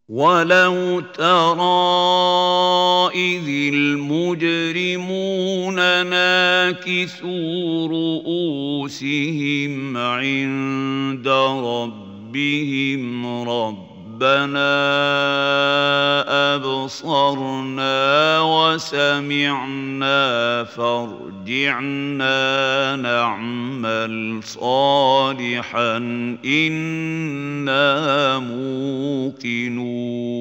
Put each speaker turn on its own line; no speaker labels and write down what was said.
ولو ترى إذ المجرمون ناكثوا رؤوسهم عند ربهم ربنا أبصرنا وسمعنا فارجعنا نعمل صالحا إنا موقنون.